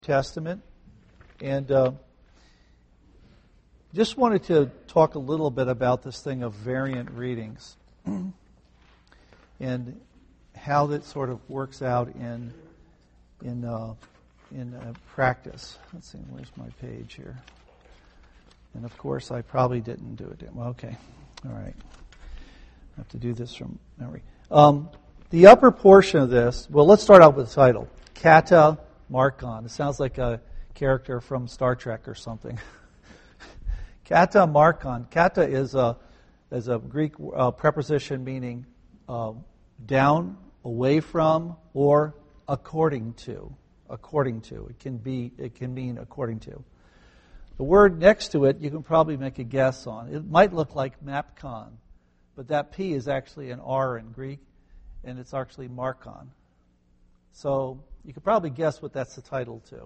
Testament, and just wanted to talk a little bit about this thing of variant readings and how that sort of works out in practice. Let's see, where's my page here? And of course, I probably didn't do it. Well, okay, all right. I have to do this from memory. The upper portion of this. Well, let's start out with the title, Kata Markon. It sounds like a character from Star Trek or something. Kata Markon. Kata is a Greek preposition meaning down, away from, or according to. According to. It can mean according to. The word next to it, you can probably make a guess on. It might look like Mapcon, but that P is actually an R in Greek, and it's actually Markon. So you could probably guess what that's the title to.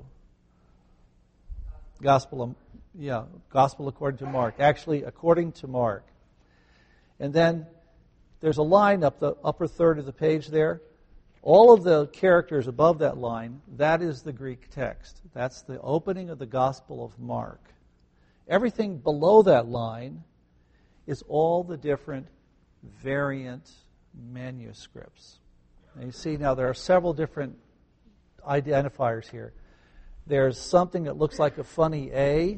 Gospel according to Mark. Actually, according to Mark. And then there's a line up the upper third of the page there. All of the characters above that line, that is the Greek text. That's the opening of the Gospel of Mark. Everything below that line is all the different variant manuscripts. And you see now there are several different identifiers here. There's something that looks like a funny A.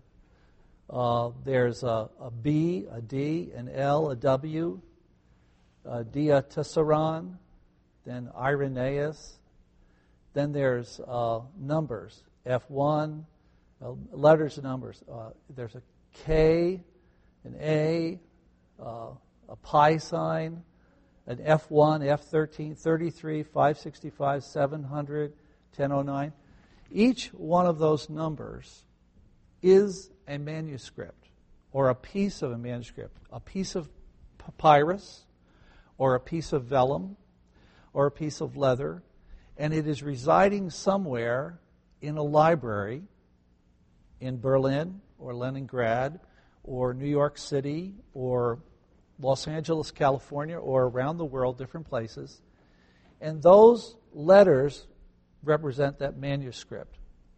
There's a B, a D, an L, a W, a diatessaron, then Irenaeus. Then there's numbers, F1, letters and numbers. There's a K, an A, a pi sign, an F1, F13, 33, 565, 700, 1009. Each one of those numbers is a manuscript or a piece of a manuscript, a piece of papyrus or a piece of vellum or a piece of leather, and it is residing somewhere in a library in Berlin or Leningrad or New York City or Los Angeles, California, or around the world, different places. And those letters represent that manuscript.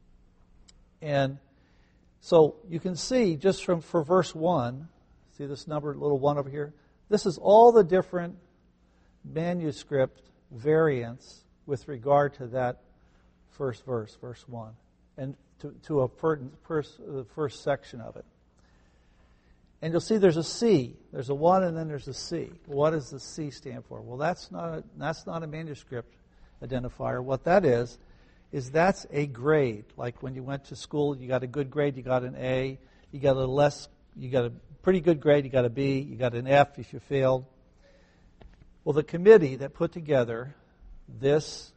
And so you can see just for verse 1, see this number, little 1 over here? This is all the different manuscript variants with regard to that first verse, verse 1, and to the first section of it. And you'll see there's a C. There's a 1 and then there's a C. What does the C stand for? Well, that's not a manuscript identifier. What that is that's a grade. Like when you went to school, you got a good grade, you got an A. You got a pretty good grade, you got a B. You got an F if you failed. Well, the committee that put together this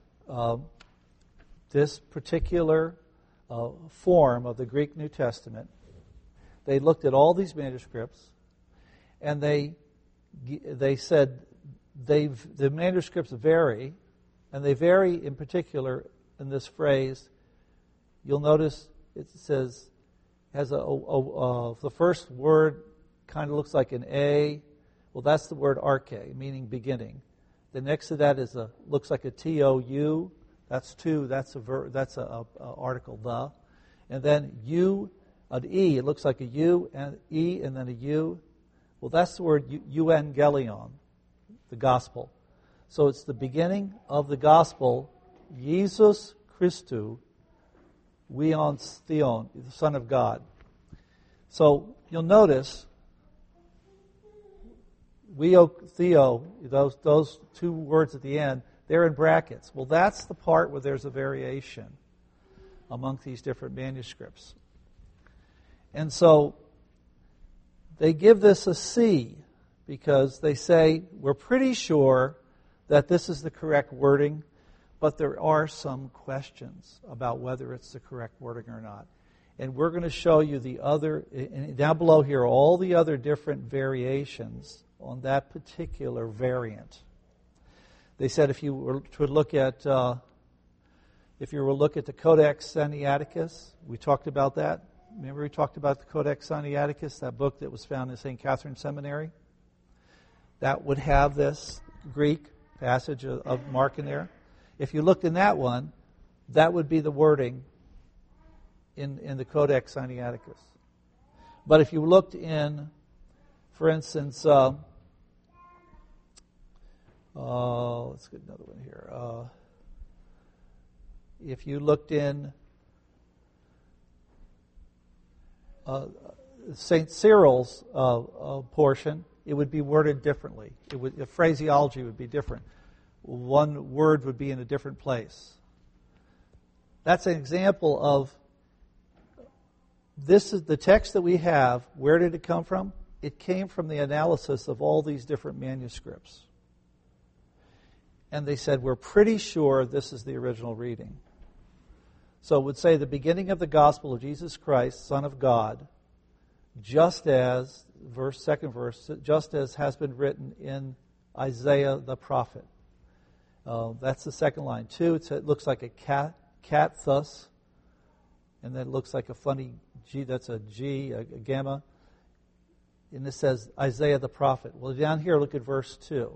particular form of the Greek New Testament, they looked at all these manuscripts, and they said the manuscripts vary, and they vary in particular in this phrase. You'll notice it says the first word kind of looks like an A. Well, that's the word arche, meaning beginning. The next to that looks like a TOU. That's two. That's a article the, and then U. An E, it looks like a U, and E, and then a U. Well, that's the word euangelion, the gospel. So it's the beginning of the gospel, Jesus Christou, Weons Theon, the Son of God. So you'll notice, Weo Theo, those two words at the end, they're in brackets. Well, that's the part where there's a variation among these different manuscripts. And so they give this a C because they say, we're pretty sure that this is the correct wording, but there are some questions about whether it's the correct wording or not. And we're going to show you the other, and down below here, all the other different variations on that particular variant. They said if you were to look at the Codex Sinaiticus, we talked about that. Remember we talked about the Codex Sinaiticus, that book that was found in St. Catherine Seminary? That would have this Greek passage of Mark in there. If you looked in that one, that would be the wording in the Codex Sinaiticus. But if you looked in, for instance, let's get another one here. If you looked in St. Cyril's portion, it would be worded differently. The phraseology would be different. One word would be in a different place. That's an example of this is the text that we have. Where did it come from? It came from the analysis of all these different manuscripts. And they said, we're pretty sure this is the original reading. So it would say the beginning of the gospel of Jesus Christ, Son of God, just as, second verse, just as has been written in Isaiah the prophet. That's the second line. 2, it looks like a cat thus, and then it looks like a funny G, that's a G, a gamma. And it says Isaiah the prophet. Well, down here, look at verse 2.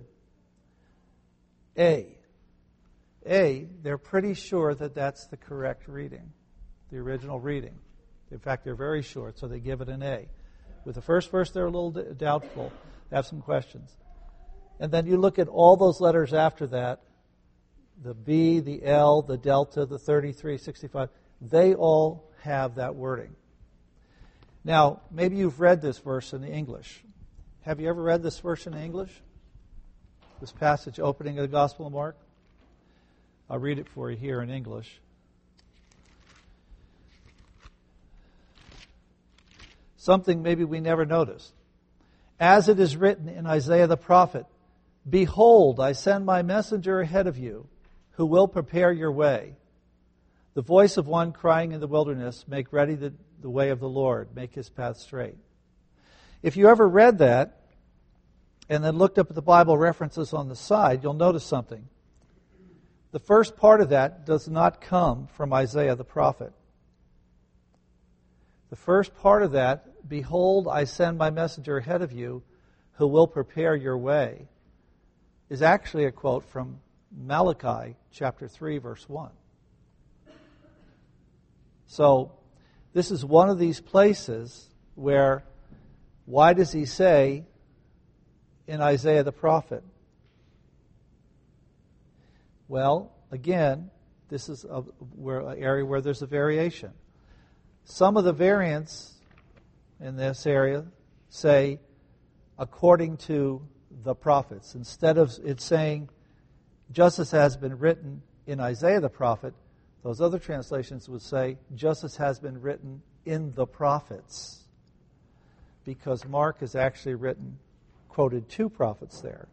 A, they're pretty sure that that's the correct reading, the original reading. In fact, they're very sure, so they give it an A. With the first verse, they're a little doubtful. They have some questions. And then you look at all those letters after that, the B, the L, the delta, the 33, 65, they all have that wording. Now, maybe you've read this verse in English. Have you ever read this verse in English? This passage opening of the Gospel of Mark? I'll read it for you here in English. Something maybe we never noticed. As it is written in Isaiah the prophet, "Behold, I send my messenger ahead of you, who will prepare your way. The voice of one crying in the wilderness, make ready the way of the Lord, make his path straight." If you ever read that, and then looked up at the Bible references on the side, you'll notice something. The first part of that does not come from Isaiah the prophet. The first part of that, "Behold, I send my messenger ahead of you, who will prepare your way," is actually a quote from Malachi chapter 3, verse 1. So, this is one of these places where, why does he say in Isaiah the prophet? Well, again, this is an area where there's a variation. Some of the variants in this area say, according to the prophets. Instead of it saying, just as has been written in Isaiah the prophet, those other translations would say, just as has been written in the prophets. Because Mark has actually quoted 2 prophets there.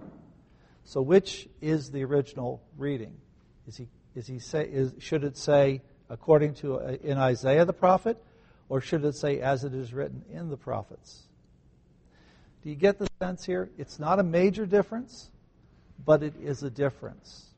So which is the original reading? Should it say according to in Isaiah the prophet, or should it say as it is written in the prophets? Do you get the sense here? It's not a major difference, but it is a difference.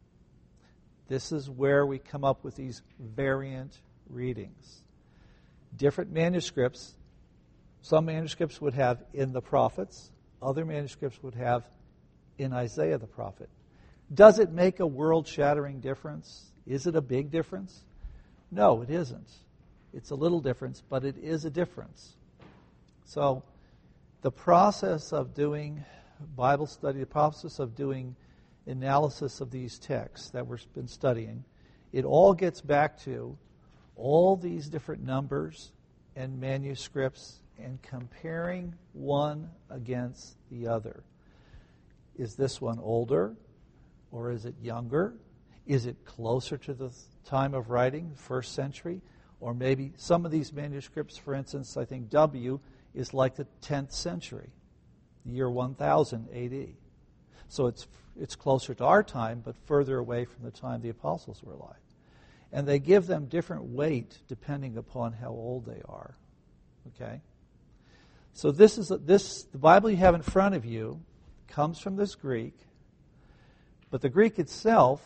This is where we come up with these variant readings. Different manuscripts, some manuscripts would have in the prophets, other manuscripts would have in Isaiah the prophet. Does it make a world-shattering difference? Is it a big difference? No, it isn't. It's a little difference, but it is a difference. So, the process of doing Bible study, the process of doing analysis of these texts that we've been studying, it all gets back to all these different numbers and manuscripts and comparing one against the other. Is this one older, or is it younger? Is it closer to the time of writing, the 1st century? Or maybe some of these manuscripts, for instance, I think W is like the 10th century, the year 1000 AD. So it's closer to our time, but further away from the time the apostles were alive. And they give them different weight depending upon how old they are. Okay? So the Bible you have in front of you comes from this Greek, but the Greek itself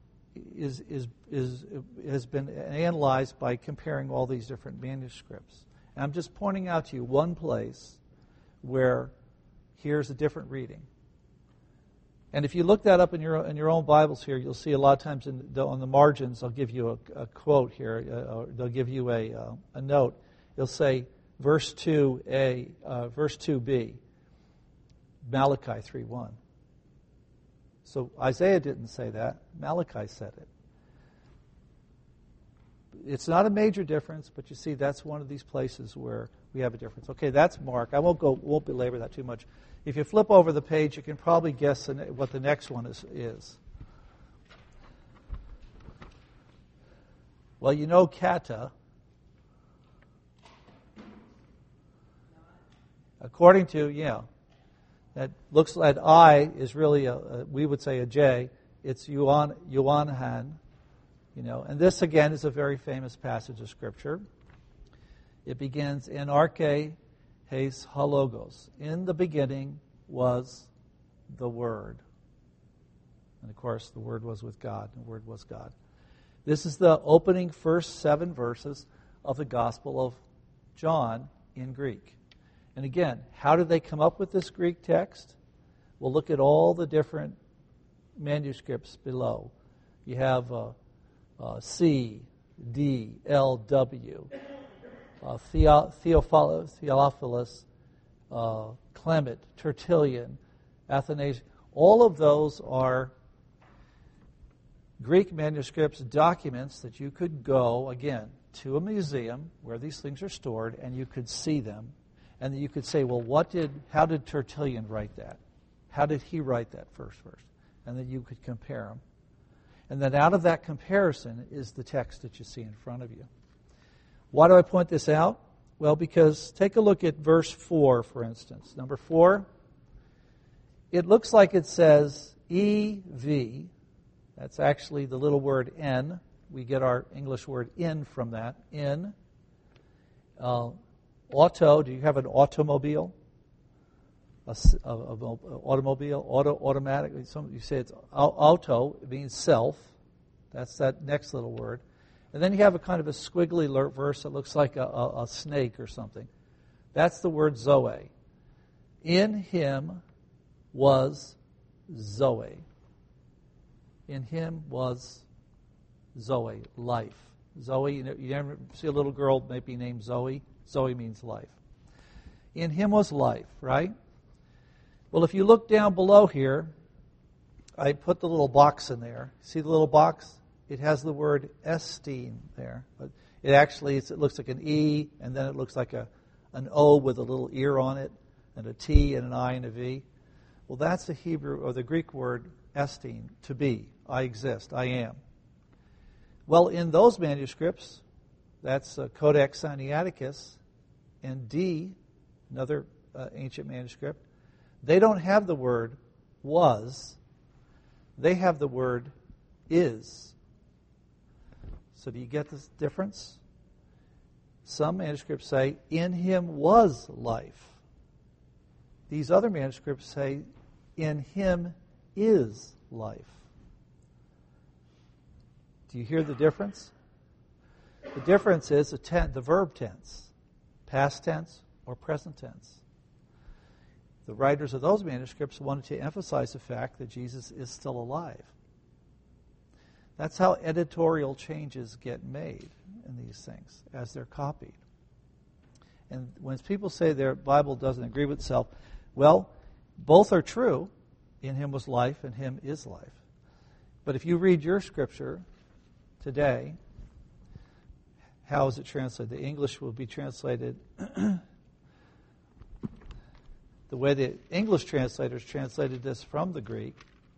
has been analyzed by comparing all these different manuscripts. And I'm just pointing out to you one place where here's a different reading. And if you look that up in your own Bibles here, you'll see a lot of times on the margins, I'll give you a quote here. They'll give you a note. It'll say verse 2a, verse 2b, Malachi 3:1. So Isaiah didn't say that. Malachi said it. It's not a major difference, but you see that's one of these places where we have a difference. Okay, that's Mark. I won't belabor that too much. If you flip over the page, you can probably guess what the next one is. Well, you know kata. According to, that looks like I is really, we would say a J. It's Yuanhan, And this, again, is a very famous passage of Scripture. It begins, in arche heis halogos. In the beginning was the Word. And, of course, the Word was with God, and the Word was God. This is the opening first 7 verses of the Gospel of John in Greek. And again, how did they come up with this Greek text? We'll look at all the different manuscripts below. You have C, D, L, W, Theophilus, Clement, Tertullian, Athanasius. All of those are Greek manuscripts, documents that you could go, again, to a museum where these things are stored, and you could see them. And you could say, well, how did Tertullian write that? How did he write that first verse? And then you could compare them. And then out of that comparison is the text that you see in front of you. Why do I point this out? Well, because take a look at verse 4, for instance. Number 4, it looks like it says EV. That's actually the little word N. We get our English word in from that. In. Auto, do you have an automobile? Automobile, automatic. You say it's auto, it means self. That's that next little word. And then you have a kind of a squiggly verse that looks like a snake or something. That's the word Zoe. In him was Zoe. In him was Zoe, life. Zoe, you never see a little girl maybe named Zoe. Zoe means life. In him was life, right? Well, if you look down below here, I put the little box in there. See the little box? It has the word Estin there. But it looks like an E, and then it looks like an O with a little ear on it, and a T and an I and a V. Well, that's the Hebrew or the Greek word Estin, to be. I exist. I am. Well, in those manuscripts, that's Codex Sinaiticus, and D, another ancient manuscript, they don't have the word was. They have the word is. So do you get this difference? Some manuscripts say, in him was life. These other manuscripts say, in him is life. Do you hear the difference? The difference is the verb tense, past tense or present tense. The writers of those manuscripts wanted to emphasize the fact that Jesus is still alive. That's how editorial changes get made in these things, as they're copied. And when people say their Bible doesn't agree with itself, well, both are true. In him was life, and him is life. But if you read your scripture today, how is it translated? The English will be translated the way the English translators translated this from the Greek.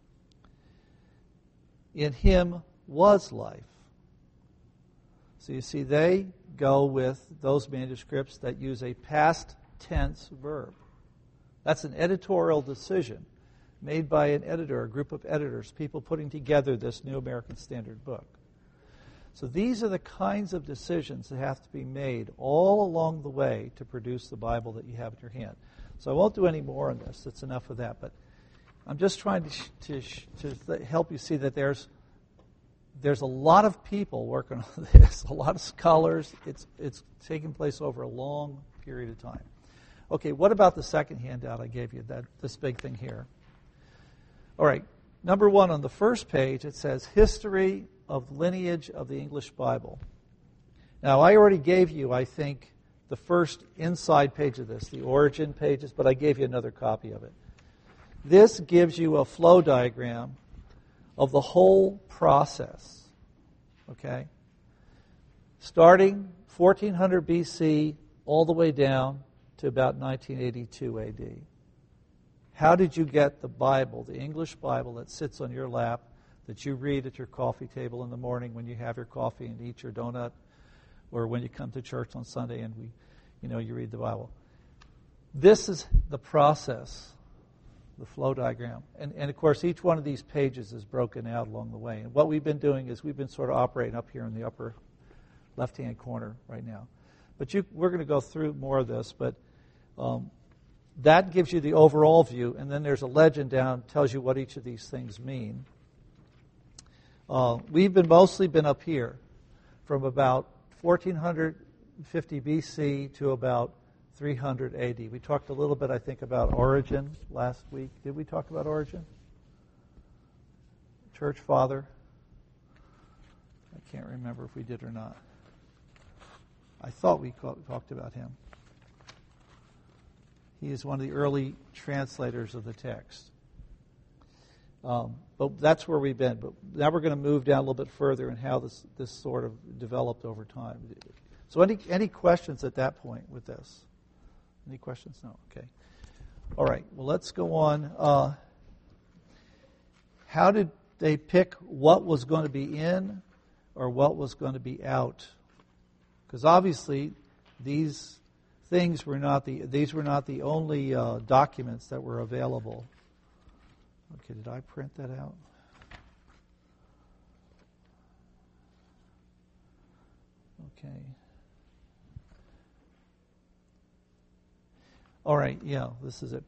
In him was life. So you see, they go with those manuscripts that use a past tense verb. That's an editorial decision made by an editor, a group of editors, people putting together this New American Standard Book. So these are the kinds of decisions that have to be made all along the way to produce the Bible that you have in your hand. So I won't do any more on this. That's enough of that. But I'm just trying to help you see that there's a lot of people working on this, a lot of scholars. It's taking place over a long period of time. Okay, what about the second handout I gave you, this big thing here? All right, number one on the first page, it says History of Lineage of the English Bible. Now, I already gave you, I think, the first inside page of this, the origin pages, but I gave you another copy of it. This gives you a flow diagram of the whole process, okay? Starting 1400 BC all the way down to about 1982 AD. How did you get the Bible, the English Bible that sits on your lap, that you read at your coffee table in the morning when you have your coffee and eat your donut, or when you come to church on Sunday and you read the Bible? This is the process, the flow diagram. And of course, each one of these pages is broken out along the way. And what we've been doing is we've been sort of operating up here in the upper left-hand corner right now. But we're going to go through more of this, but that gives you the overall view, and then there's a legend down that tells you what each of these things mean. We've mostly been up here from about 1450 BC to about 300 AD. We talked a little bit, I think, about Origen last week. Did we talk about Origen? Church father? I can't remember if we did or not. I thought we talked about him. He is one of the early translators of the text. But that's where we've been. But now we're going to move down a little bit further and how this sort of developed over time. So any questions at that point with this? Any questions? No? Okay. All right. Well, let's go on. How did they pick what was going to be in or what was going to be out? Because obviously these things were not the only documents that were available. Okay, did I print that out? Okay. All right, yeah, this is it.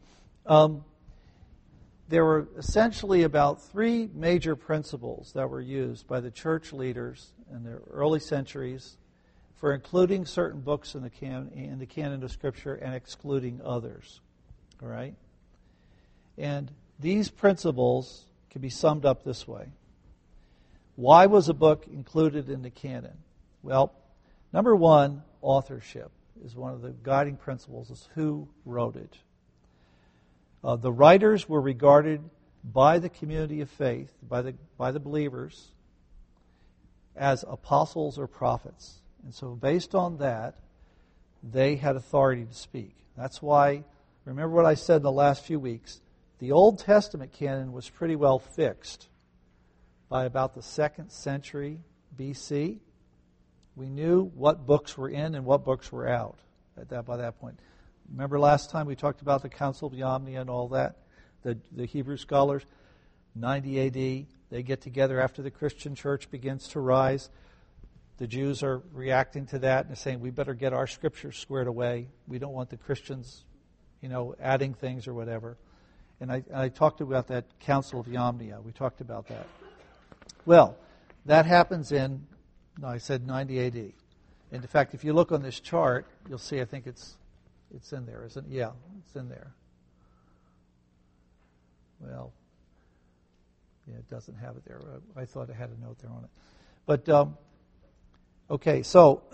There were essentially about three major principles that were used by the church leaders in the early centuries for including certain books in the canon of Scripture and excluding others. All right? And these principles can be summed up this way. Why was a book included in the canon? Well, number one, authorship is one of the guiding principles, is who wrote it. The writers were regarded by the community of faith, by the believers, as apostles or prophets. And so based on that, they had authority to speak. That's why, remember what I said in the last few weeks, the Old Testament canon was pretty well fixed by about the 2nd century BC. We knew what books were in and what books were out by that point. Remember last time we talked about the Council of Yamnia and all that? The Hebrew scholars, 90 AD, they get together after the Christian church begins to rise. The Jews are reacting to that and they're saying, we better get our scriptures squared away. We don't want the Christians, adding things or whatever. And I talked about that Council of Yamnia. We talked about that. Well, that happens I said 90 AD. And in fact, if you look on this chart, you'll see, I think it's in there, isn't it? Yeah, it's in there. Well, yeah, it doesn't have it there. I thought it had a note there on it. But, okay, so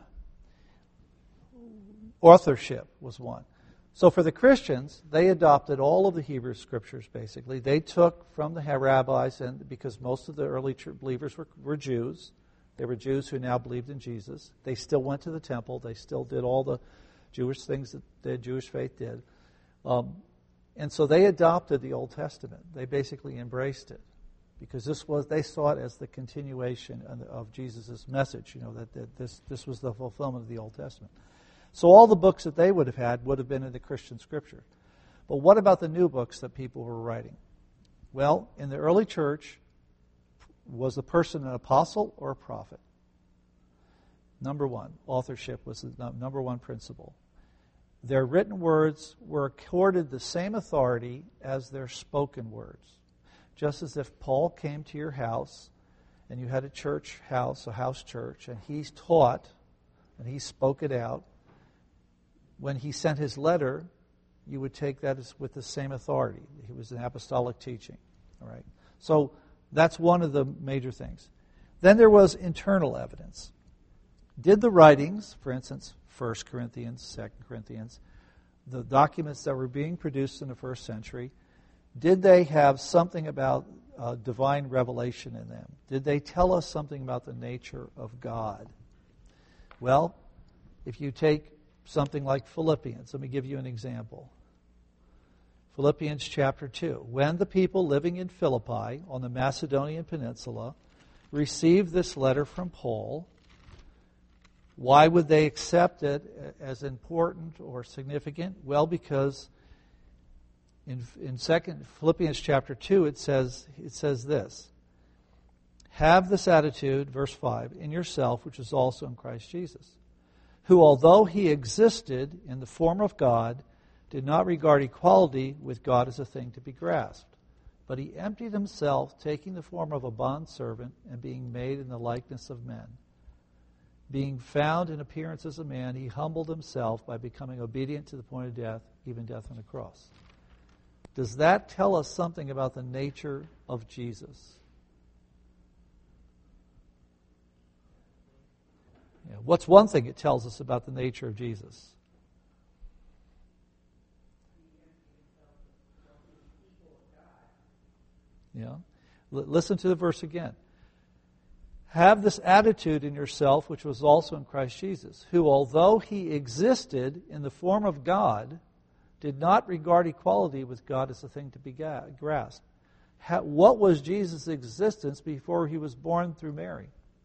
authorship was one. So for the Christians, they adopted all of the Hebrew Scriptures, basically. They took from the rabbis, and because most of the early believers were Jews. They were Jews who now believed in Jesus. They still went to the temple. They still did all the Jewish things that the Jewish faith did. And so they adopted the Old Testament. They basically embraced it because they saw it as the continuation of Jesus' message, that this was the fulfillment of the Old Testament. So all the books that they would have had would have been in the Christian Scripture. But what about the new books that people were writing? Well, in the early church, was the person an apostle or a prophet? Number one, authorship was the number one principle. Their written words were accorded the same authority as their spoken words. Just as if Paul came to your house and you had a house church, and he's taught and he spoke it out, when he sent his letter, you would take that with the same authority. It was an apostolic teaching. All right. So that's one of the major things. Then there was internal evidence. Did the writings, for instance, 1 Corinthians, 2 Corinthians, the documents that were being produced in the first century, did they have something about divine revelation in them? Did they tell us something about the nature of God? Well, if you take something like Philippians, let me give you an example. Philippians chapter 2. When the people living in Philippi on the Macedonian peninsula received this letter from Paul, why would they accept it as important or significant? Well, because in Philippians chapter 2 it says this: have this attitude, verse 5, in yourself, which is also in Christ Jesus, who, although he existed in the form of God, did not regard equality with God as a thing to be grasped. But he emptied himself, taking the form of a bondservant and being made in the likeness of men. Being found in appearance as a man, he humbled himself by becoming obedient to the point of death, even death on the cross. Does that tell us something about the nature of Jesus? Yeah. What's one thing it tells us about the nature of Jesus? Yeah. Listen to the verse again. Have this attitude in yourself, which was also in Christ Jesus, who, although he existed in the form of God, did not regard equality with God as a thing to be grasped. What was Jesus' existence before he was born through Mary?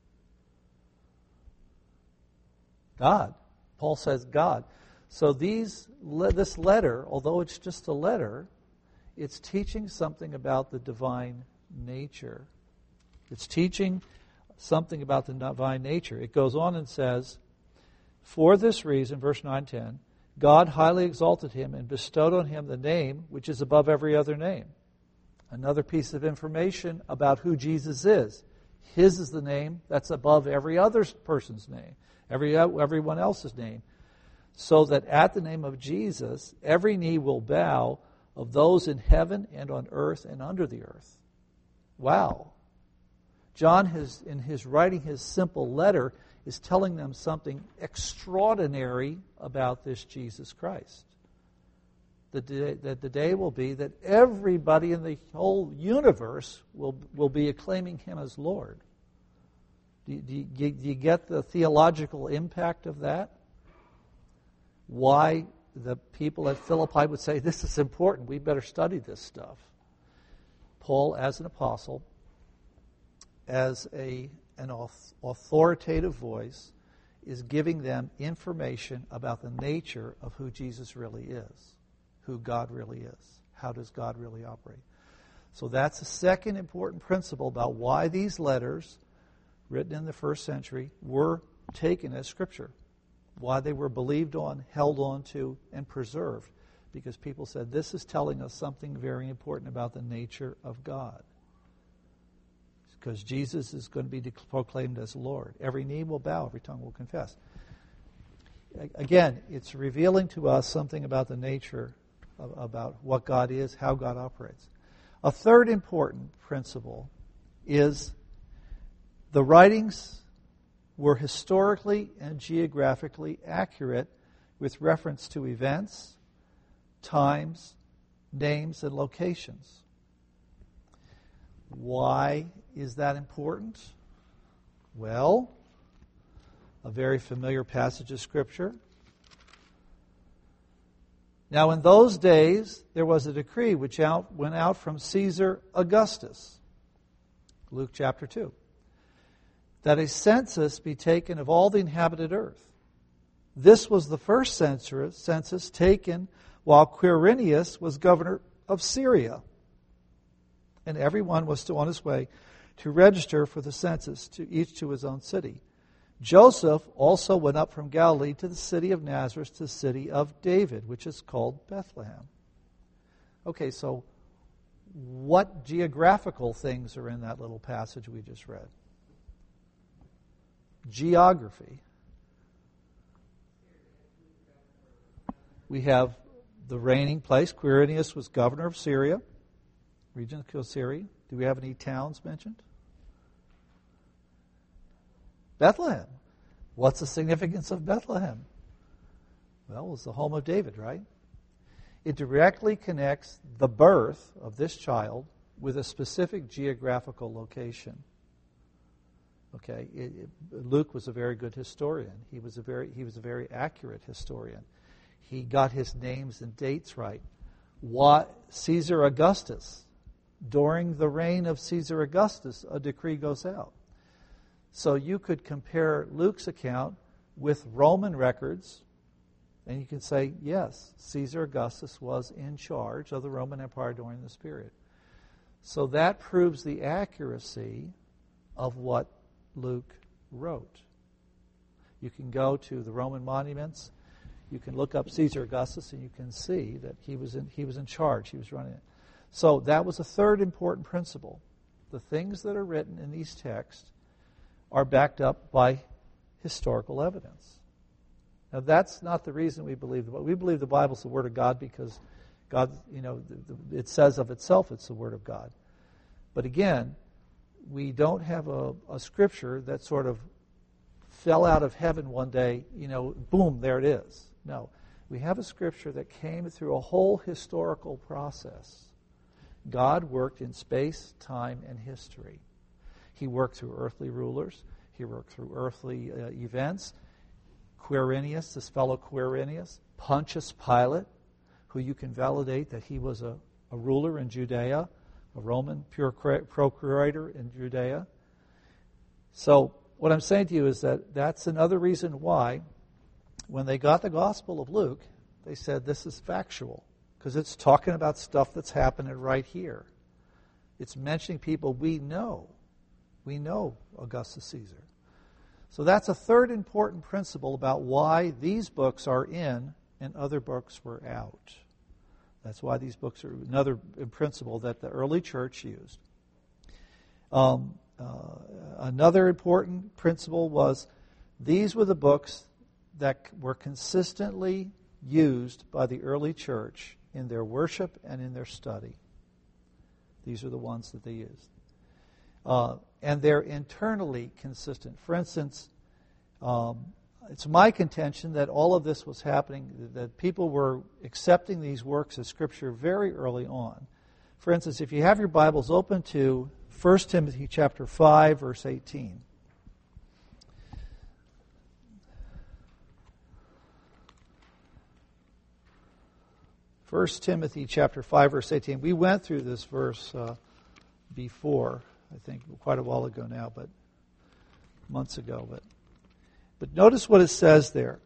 God. Paul says God. So this letter, although it's just a letter, it's teaching something about the divine nature. It's teaching something about the divine nature. It goes on and says, for this reason, verse 9-10, God highly exalted him and bestowed on him the name which is above every other name. Another piece of information about who Jesus is. His is the name that's above every other person's name, everyone else's name. So that at the name of Jesus, every knee will bow, of those in heaven and on earth and under the earth. Wow. John, in his writing his simple letter, is telling them something extraordinary about this Jesus Christ. That the day will be that everybody in the whole universe will be acclaiming him as Lord. Do you get the theological impact of that? Why the people at Philippi would say, this is important, we better study this stuff. Paul, as an apostle, as an authoritative voice, is giving them information about the nature of who Jesus really is, who God really is, how does God really operate. So that's the second important principle about why these letters, written in the first century, were taken as Scripture. Why they were believed on, held on to, and preserved. Because people said, this is telling us something very important about the nature of God. Because Jesus is going to be proclaimed as Lord. Every knee will bow, every tongue will confess. Again, it's revealing to us something about the nature, about what God is, how God operates. A third important principle is the writings were historically and geographically accurate with reference to events, times, names, and locations. Why is that important? Well, a very familiar passage of Scripture. Now, in those days, there was a decree which went out from Caesar Augustus, Luke chapter 2, that a census be taken of all the inhabited earth. This was the first census taken while Quirinius was governor of Syria. And everyone was on his way to register for the census, to each to his own city. Joseph also went up from Galilee to the city of Nazareth, to the city of David, which is called Bethlehem. Okay, so what geographical things are in that little passage we just read? Geography. We have the reigning place. Quirinius was governor of Syria. Region of Kosiri. Do we have any towns mentioned? Bethlehem. What's the significance of Bethlehem? Well, it's the home of David, right? It directly connects the birth of this child with a specific geographical location. Okay, Luke was a very good historian. He was a very accurate historian. He got his names and dates right. Caesar Augustus, during the reign of Caesar Augustus, a decree goes out. So you could compare Luke's account with Roman records, and you can say, yes, Caesar Augustus was in charge of the Roman Empire during this period. So that proves the accuracy of what Luke wrote. You can go to the Roman monuments. You can look up Caesar Augustus, and you can see that he was in charge. He was running it. So that was a third important principle. The things that are written in these texts are backed up by historical evidence. Now, that's not the reason we believe the Bible. We believe the Bible is the Word of God because God, it says of itself it's the Word of God. But again, we don't have a Scripture that sort of fell out of heaven one day, boom, there it is. No. We have a Scripture that came through a whole historical process. God worked in space, time, and history. He worked through earthly rulers. He worked through earthly events. Quirinius, this fellow Quirinius, Pontius Pilate, who you can validate that he was a ruler in Judea, a Roman procurator in Judea. So what I'm saying to you is that that's another reason why when they got the Gospel of Luke, they said this is factual because it's talking about stuff that's happening right here. It's mentioning people we know. We know Augustus Caesar. So that's a third important principle about why these books are in and other books were out. That's why these books are another principle that the early church used. Another important principle was these were the books that were consistently used by the early church in their worship and in their study. These are the ones that they used. And they're internally consistent. For instance, it's my contention that all of this was happening, that people were accepting these works of Scripture very early on. For instance, if you have your Bibles open to 1 Timothy chapter 5, verse 18. First Timothy chapter 5, verse 18. We went through this verse before, I think quite a while ago now, but months ago. But notice what it says there.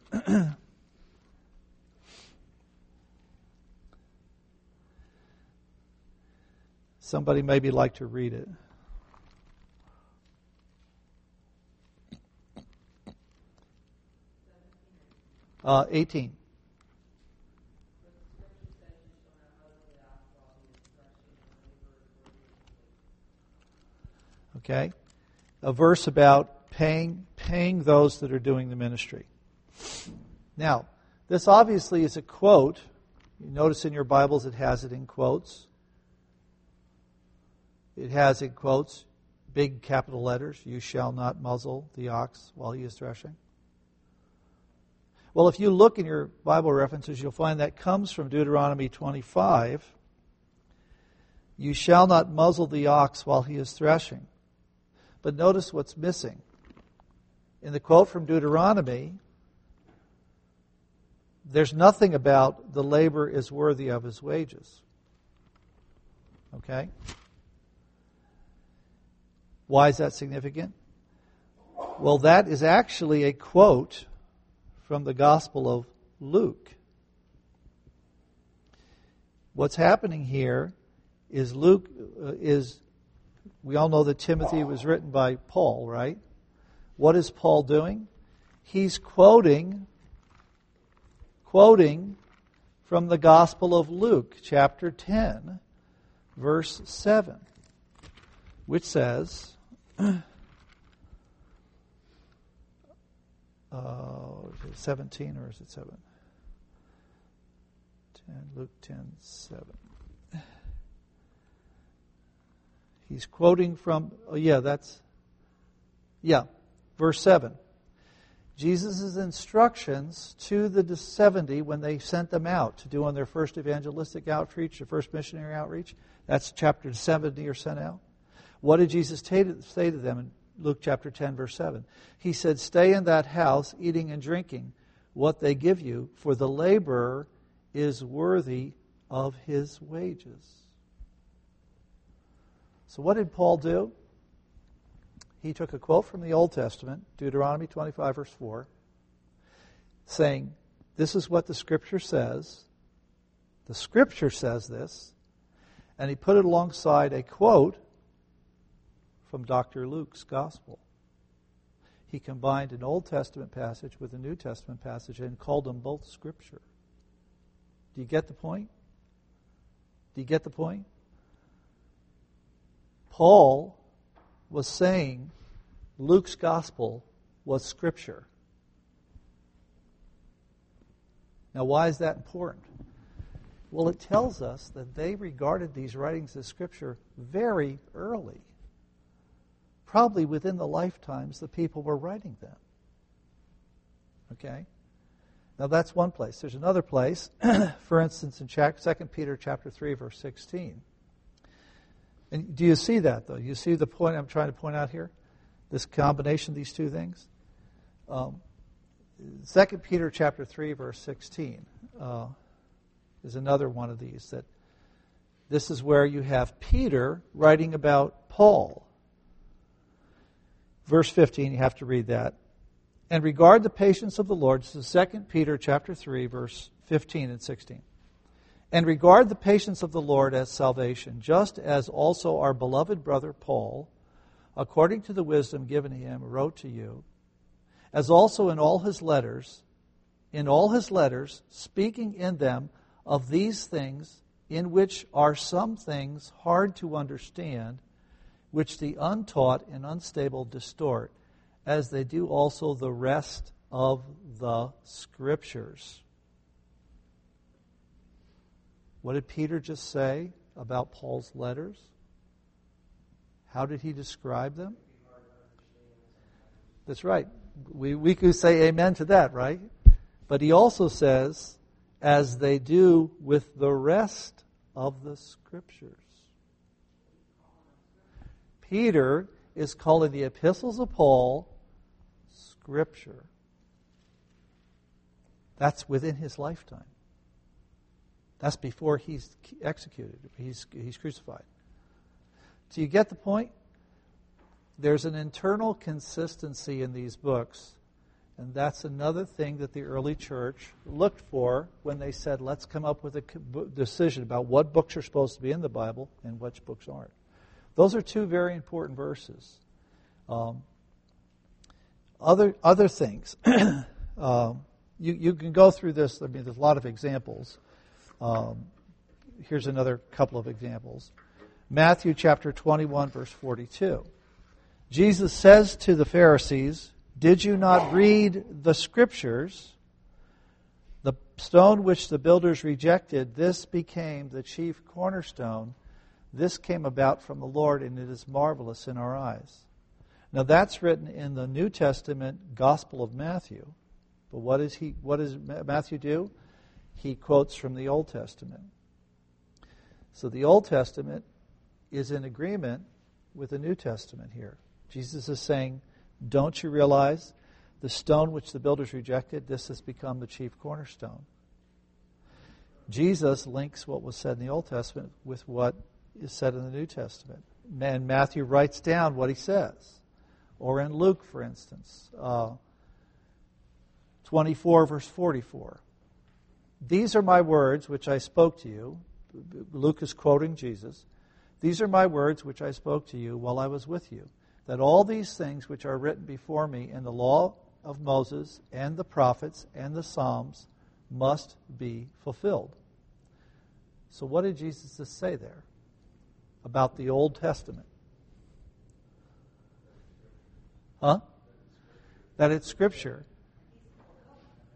Somebody maybe like to read it. Uh, 18. Okay, a verse about paying those that are doing the ministry. Now, this obviously is a quote. You notice in your Bibles it has it in quotes. It has in quotes, big capital letters, "You shall not muzzle the ox while he is threshing." Well, if you look in your Bible references, you'll find that comes from Deuteronomy 25. You shall not muzzle the ox while he is threshing. But notice what's missing. In the quote from Deuteronomy, there's nothing about the labor is worthy of his wages. Okay? Why is that significant? Well, that is actually a quote from the Gospel of Luke. What's happening here is Luke we all know that Timothy was written by Paul, right? What is Paul doing? He's quoting from the Gospel of Luke, chapter 10, verse 7, which says, is it 17 or is it 7? 10, Luke 10, 7. He's quoting from, verse 7. Jesus' instructions to the 70 when they sent them out to do on their first evangelistic outreach, their first missionary outreach. That's chapter 70 are sent out. What did Jesus say to them in Luke chapter 10, verse 7? He said, "Stay in that house, eating and drinking what they give you, for the laborer is worthy of his wages." So what did Paul do? He took a quote from the Old Testament, Deuteronomy 25, verse 4, saying, this is what the Scripture says. The Scripture says this. And he put it alongside a quote from Dr. Luke's Gospel. He combined an Old Testament passage with a New Testament passage and called them both Scripture. Do you get the point? Do you get the point? Paul was saying Luke's Gospel was Scripture. Now, why is that important? Well, it tells us that they regarded these writings as Scripture very early. Probably within the lifetimes the people were writing them. Okay? Now, that's one place. There's another place, for instance, in 2 Peter chapter 3, verse 16. And do you see that, though? You see the point I'm trying to point out here? This combination of these two things? 2 Peter chapter 3, verse 16 is another one of these. That this is where you have Peter writing about Paul. Verse 15, you have to read that. And regard the patience of the Lord. This is 2 Peter chapter 3, verse 15 and 16. And regard the patience of the Lord as salvation, just as also our beloved brother Paul, according to the wisdom given him, wrote to you, as also in all his letters, speaking in them of these things, in which are some things hard to understand, which the untaught and unstable distort, as they do also the rest of the Scriptures. What did Peter just say about Paul's letters? How did he describe them? That's right. We could say amen to that, right? But he also says, as they do with the rest of the Scriptures. Peter is calling the epistles of Paul Scripture. That's within his lifetime. That's before he's executed. He's crucified. Do you get the point? There's an internal consistency in these books, and that's another thing that the early church looked for when they said, let's come up with a decision about what books are supposed to be in the Bible and which books aren't. Those are two very important verses. Other things. You can go through this. I mean, there's a lot of examples. Here's another couple of examples. Matthew chapter 21, verse 42. Jesus says to the Pharisees, did you not read the Scriptures? The stone which the builders rejected, this became the chief cornerstone. This came about from the Lord, and it is marvelous in our eyes. Now that's written in the New Testament Gospel of Matthew. But what does Matthew do? He quotes from the Old Testament. So the Old Testament is in agreement with the New Testament here. Jesus is saying, don't you realize the stone which the builders rejected, this has become the chief cornerstone. Jesus links what was said in the Old Testament with what is said in the New Testament. And Matthew writes down what he says. Or in Luke, for instance, 24, verse 44. These are my words which I spoke to you. Luke is quoting Jesus. These are my words which I spoke to you while I was with you, that all these things which are written before me in the law of Moses and the prophets and the Psalms must be fulfilled. So what did Jesus just say there about the Old Testament? That it's Scripture.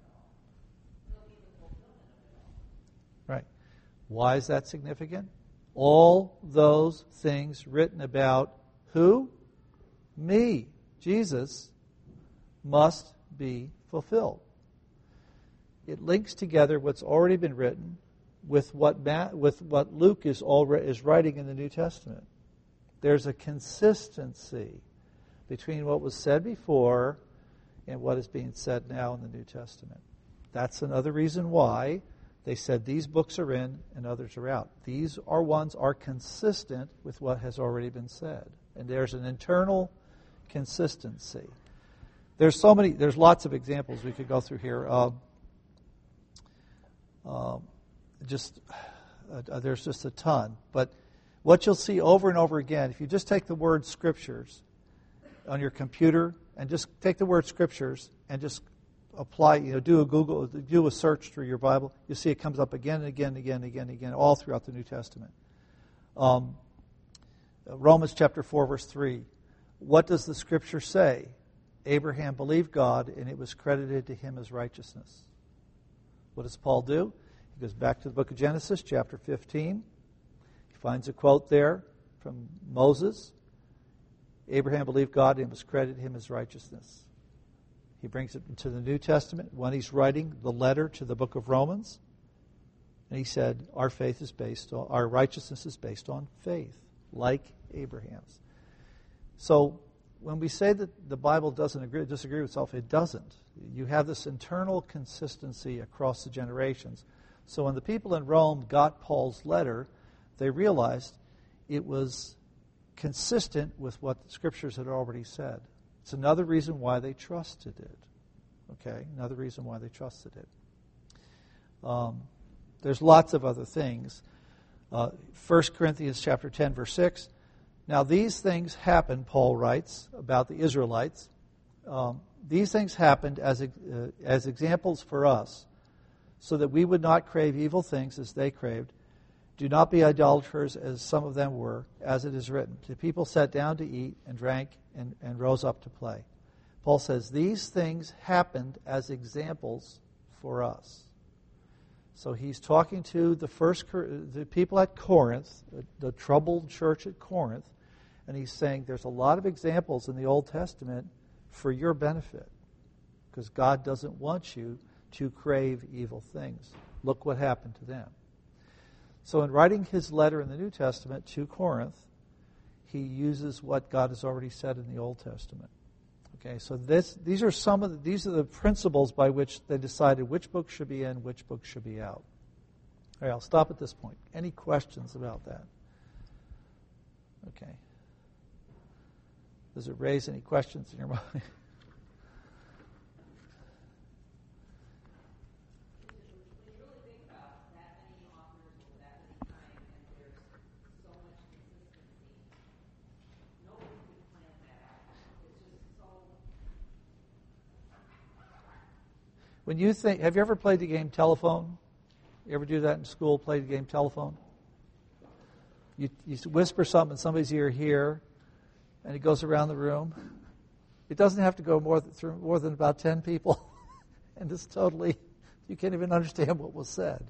Right. Why is that significant? all those things written about who? Me, Jesus, must be fulfilled. It links together what's already been written with what Luke is writing in the New Testament. There's a consistency between what was said before and what is being said now in the New Testament. That's another reason why they said these books are in and others are out. These ones are consistent with what has already been said. And there's an internal consistency. There's lots of examples we could go through here. There's just a ton. But what you'll see over and over again, if you just take the word scriptures on your computer and just take the word scriptures and just apply, do a search through your Bible, you'll see it comes up again and again and again and again and again, all throughout the New Testament. Romans chapter 4, verse 3. What does the scripture say? Abraham believed God, and it was credited to him as righteousness. What does Paul do? He goes back to the book of Genesis, chapter 15. He finds a quote there from Moses. Abraham believed God, and it was credited to him as righteousness. He brings it into the New Testament when he's writing the letter to the book of Romans. And he said, our righteousness is based on faith, like Abraham's. So when we say that the Bible doesn't disagree with itself, it doesn't. You have this internal consistency across the generations. So when the people in Rome got Paul's letter, they realized it was consistent with what the Scriptures had already said. It's another reason why they trusted it. Okay, another reason why they trusted it. There's lots of other things. 1 Corinthians chapter 10, verse 6. Now these things happened, Paul writes, about the Israelites. These things happened as examples for us, so that we would not crave evil things as they craved. Do not be idolaters as some of them were, as it is written. The people sat down to eat and drank and rose up to play. Paul says these things happened as examples for us. So he's talking to the people at Corinth, the troubled church at Corinth, and he's saying there's a lot of examples in the Old Testament for your benefit, because God doesn't want you to crave evil things. Look what happened to them. So in writing his letter in the New Testament to Corinth, he uses what God has already said in the Old Testament. Okay, so these are the principles by which they decided which book should be in, which book should be out. All right, I'll stop at this point. Any questions about that? Okay. Does it raise any questions in your mind? When you think, have you ever played the game telephone? You ever do that in school, play the game telephone? You whisper something in somebody's ear here, and it goes around the room. It doesn't have to go through more than about 10 people. And it's totally, you can't even understand what was said,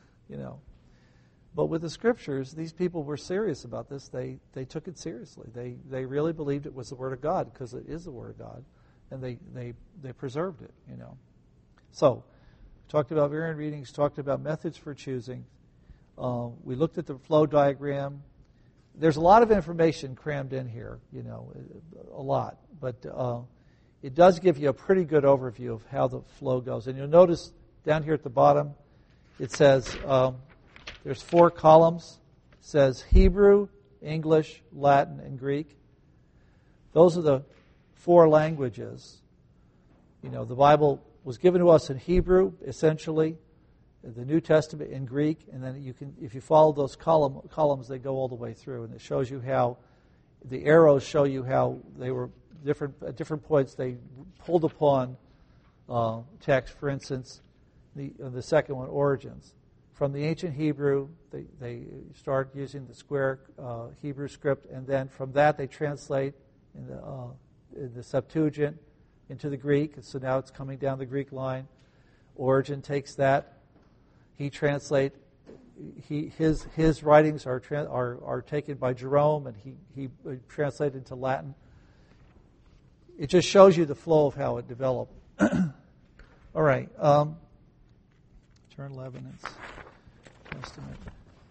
But with the Scriptures, these people were serious about this. They took it seriously. They really believed it was the Word of God, because it is the Word of God. And they preserved it, So, we talked about variant readings, talked about methods for choosing. We looked at the flow diagram. There's a lot of information crammed in here, a lot. But it does give you a pretty good overview of how the flow goes. And you'll notice down here at the bottom, it says there's 4 columns. It says Hebrew, English, Latin, and Greek. Those are the 4 languages. The Bible was given to us in Hebrew, essentially, the New Testament in Greek, and then if you follow those columns, they go all the way through, and it shows you how the arrows show you how they were at different points. They pulled upon text. For instance, the second one, origins. From the ancient Hebrew, they start using the square Hebrew script, and then from that they translate in the Septuagint into the Greek. So now it's coming down the Greek line. Origen takes that. He translates his writings are taken by Jerome, and he translated into Latin. It just shows you the flow of how it developed. All right. Turn Lebanon's Testament.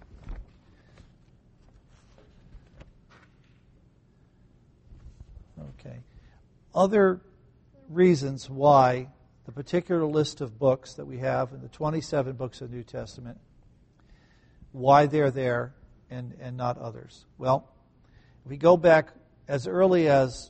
Okay. Other reasons why the particular list of books that we have in the 27 books of the New Testament, why they're there and not others. Well, if we go back as early as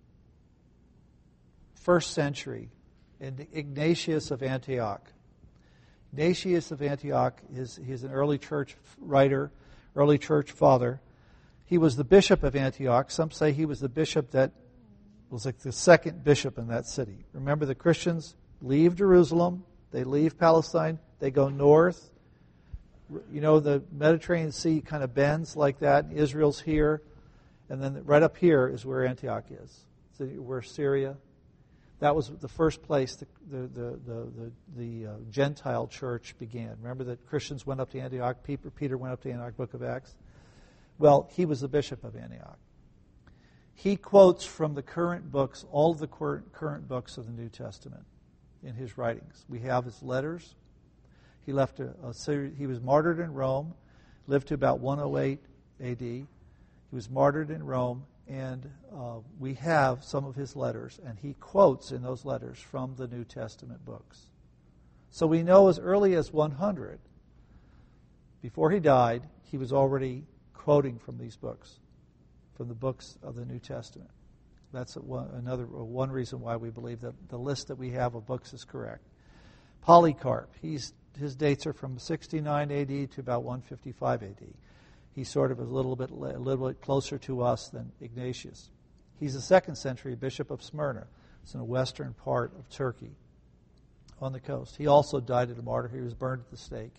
1st century, Ignatius of Antioch. Ignatius of Antioch he's an early church writer, early church father. He was the bishop of Antioch. Some say he was the bishop that was like the second bishop in that city. Remember, the Christians leave Jerusalem, they leave Palestine, they go north. You know, the Mediterranean Sea kind of bends like that. Israel's here, and then right up here is where Antioch is. So where Syria. That was the first place the Gentile church began. Remember that Christians went up to Antioch. Peter went up to Antioch, Book of Acts. Well, he was the bishop of Antioch. He quotes from the current books, all of the current books of the New Testament in his writings. We have his letters. He left a series. He was martyred in Rome, lived to about 108 AD. He was martyred in Rome, and we have some of his letters, and he quotes in those letters from the New Testament books. So we know as early as 100, before he died, he was already quoting from these books, from the books of the New Testament. That's one reason why we believe that the list that we have of books is correct. Polycarp, his dates are from 69 AD to about 155 AD. He's sort of a little bit closer to us than Ignatius. He's a 2nd century bishop of Smyrna. It's in the western part of Turkey, on the coast. He also died as a martyr. He was burned at the stake.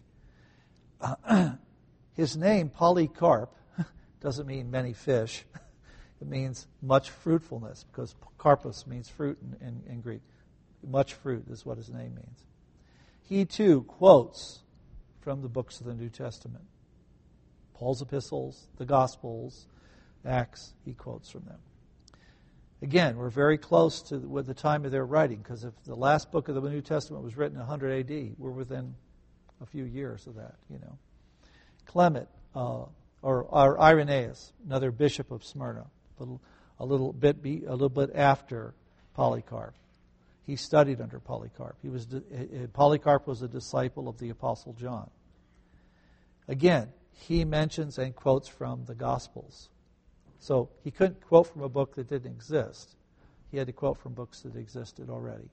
His name, Polycarp, doesn't mean many fish. It means much fruitfulness, because karpos means fruit in Greek. Much fruit is what his name means. He too quotes from the books of the New Testament. Paul's epistles, the Gospels, Acts, he quotes from them. Again, we're very close to with the time of their writing, because if the last book of the New Testament was written in 100 AD, we're within a few years of that, you know. Clement, or Irenaeus, another bishop of Smyrna, a little bit after Polycarp. He studied under Polycarp. Polycarp was a disciple of the Apostle John. Again, he mentions and quotes from the Gospels. So he couldn't quote from a book that didn't exist. He had to quote from books that existed already.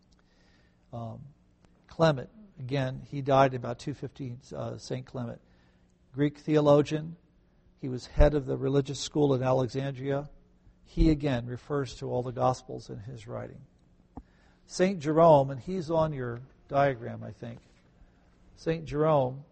Clement, again, he died in about 215, St. Clement. Greek theologian. He was head of the religious school in Alexandria. He, again, refers to all the Gospels in his writing. St. Jerome, and he's on your diagram, I think. St. Jerome,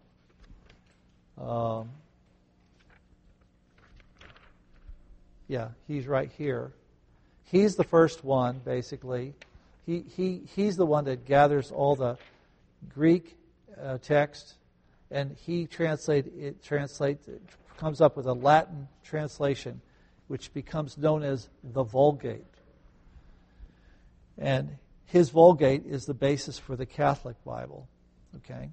he's right here. He's the first one, basically. He's the one that gathers all the Greek text, and he comes up with a Latin translation, which becomes known as the Vulgate. And his Vulgate is the basis for the Catholic Bible. Okay,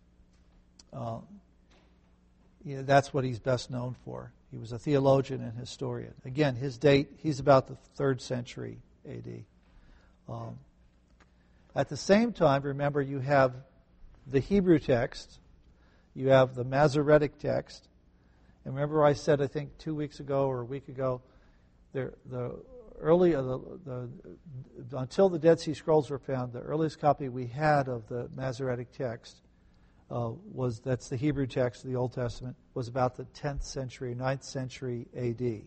that's what he's best known for. He was a theologian and historian. Again, his date, he's about the 3rd century AD. At the same time, remember, you have the Hebrew text, you have the Masoretic text, and remember I said, I think 2 weeks ago or a week ago, until the Dead Sea Scrolls were found, the earliest copy we had of the Masoretic text that's the Hebrew text of the Old Testament, was about the 10th century, 9th century AD.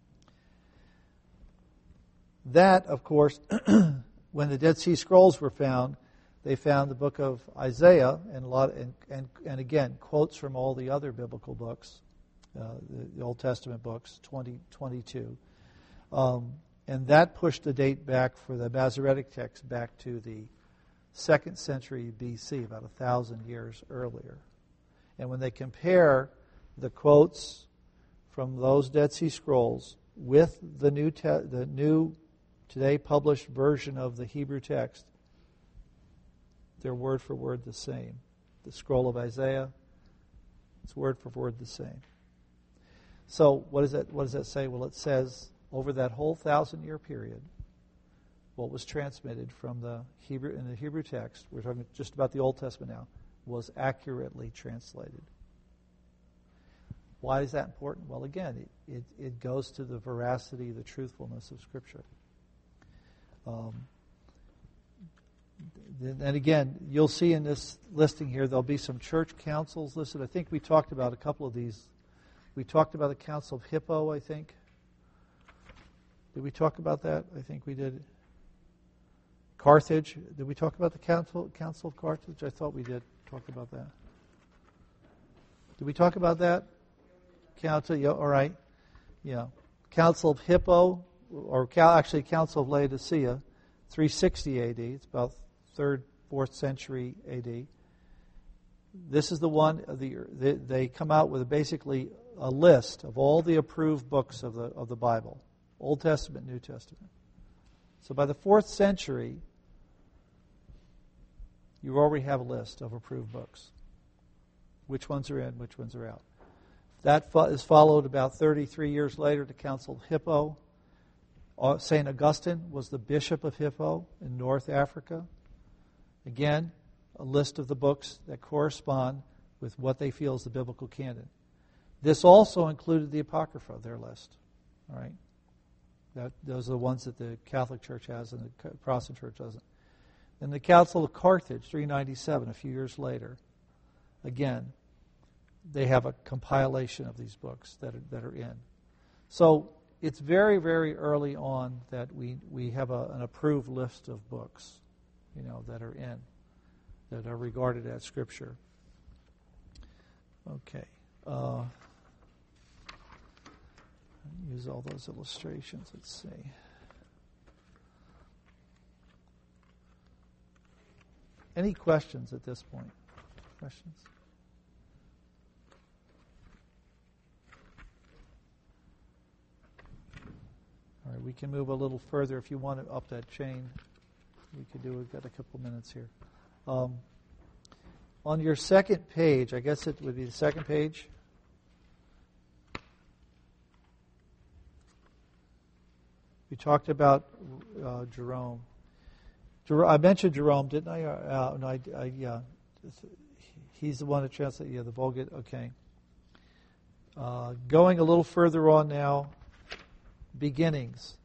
That, of course, when the Dead Sea Scrolls were found, they found the book of Isaiah and again quotes from all the other biblical books, the Old Testament books, 22. And that pushed the date back for the Masoretic text back to the 2nd century BC, about 1,000 years earlier. And when they compare the quotes from those Dead Sea Scrolls with the new today published version of the Hebrew text, they're word for word the same. The scroll of Isaiah, it's word for word the same. So what does that say? Well, it says over that whole 1,000-year period, what was transmitted from the Hebrew in the Hebrew text, we're talking just about the Old Testament now, was accurately translated. Why is that important? Well, again, it goes to the veracity, the truthfulness of Scripture. And again, you'll see in this listing here, there'll be some church councils listed. I think we talked about a couple of these. We talked about the Council of Hippo, I think. Did we talk about that? I think we did. Carthage. Did we talk about the Council of Carthage? I thought we did talk about that. Did we talk about that? Council, yeah, all right. Yeah. Council of Hippo, or actually Council of Laodicea, 360 AD. It's about 3rd, 4th century AD. This is the one, they come out with basically a list of all the approved books of the Bible, Old Testament, New Testament. So by the 4th century, you already have a list of approved books. Which ones are in, which ones are out. That is followed about 33 years later, the Council of Hippo. St. Augustine was the Bishop of Hippo in North Africa. Again, a list of the books that correspond with what they feel is the biblical canon. This also included the Apocrypha, their list. All right? Those are the ones that the Catholic Church has and the Protestant Church doesn't. And the Council of Carthage, 397, a few years later, again, they have a compilation of these books that are in. So it's very, very early on that we have an approved list of books, that are in, that are regarded as Scripture. Okay. Use all those illustrations. Let's see. Any questions at this point? Questions? All right, we can move a little further if you want to up that chain. We could do. We've got a couple minutes here. On your second page, I guess it would be the second page. We talked about Jerome. I mentioned Jerome, didn't I? No, yeah. He's the one that translated, the Vulgate. Okay. Going a little further on now, beginnings.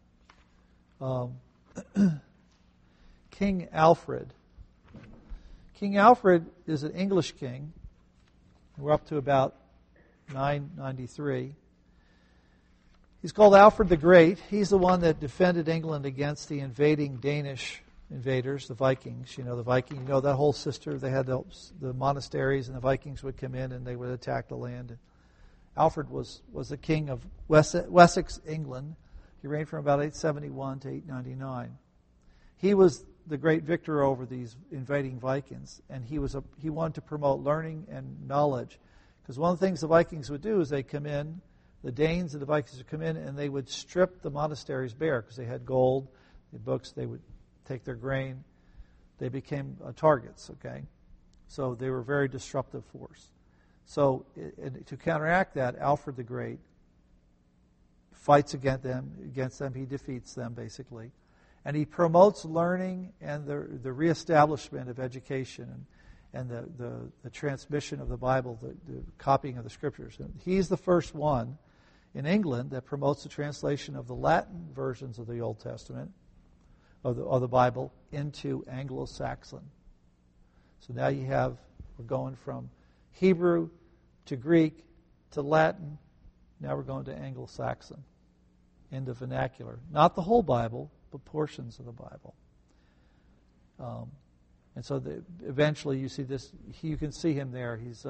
King Alfred. King Alfred is an English king. We're up to about 993. He's called Alfred the Great. He's the one that defended England against the invading Danish invaders, the Vikings. The Viking, that whole system. They had the monasteries, and the Vikings would come in and they would attack the land. Alfred was the king of Wessex, England. He reigned from about 871 to 899. He was the great victor over these invading Vikings, and he wanted to promote learning and knowledge. Because one of the things the Vikings would do is they come in, the Danes and the Vikings would come in, and they would strip the monasteries bare because they had gold, the books, they would take their grain. They became targets, okay? So they were a very disruptive force. So to counteract that, Alfred the Great fights against them. He defeats them, basically. And he promotes learning and the reestablishment of education and the transmission of the Bible, the copying of the Scriptures. And he's the first one in England that promotes the translation of the Latin versions of the Old Testament, of the Bible, into Anglo-Saxon. So now we're going from Hebrew to Greek to Latin. Now we're going to Anglo-Saxon, into vernacular. Not the whole Bible, but portions of the Bible. And so eventually you see this. You can see him there. He's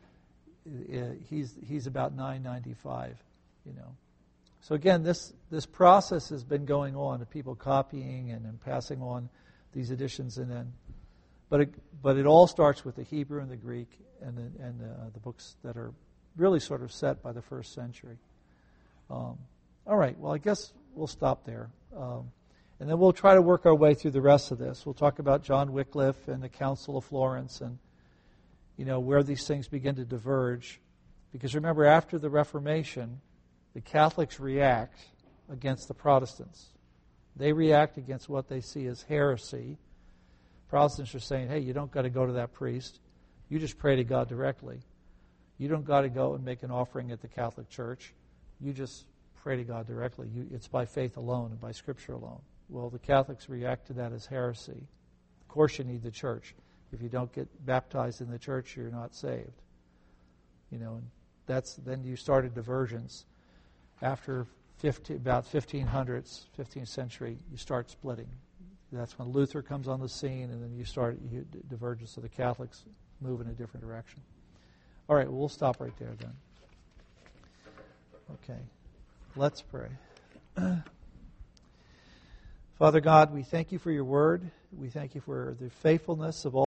about 995. So again, this process has been going on of people copying and then passing on these editions, but But it all starts with the Hebrew and the Greek and the books that are really sort of set by the first century. All right, well, I guess we'll stop there. And then we'll try to work our way through the rest of this. We'll talk about John Wycliffe and the Council of Florence and, where these things begin to diverge. Because remember, after the Reformation, the Catholics react against the Protestants. They react against what they see as heresy. Protestants are saying, hey, you don't got to go to that priest. You just pray to God directly. You don't got to go and make an offering at the Catholic Church. You just pray to God directly. It's by faith alone and by Scripture alone. Well, the Catholics react to that as heresy. Of course you need the church. If you don't get baptized in the church, you're not saved. And then you started diversions. After about 1500s, 15th century, you start splitting. That's when Luther comes on the scene, and then you divergence of the Catholics move in a different direction. All right, well, we'll stop right there then. Okay, let's pray. Father God, we thank you for your word. We thank you for the faithfulness of all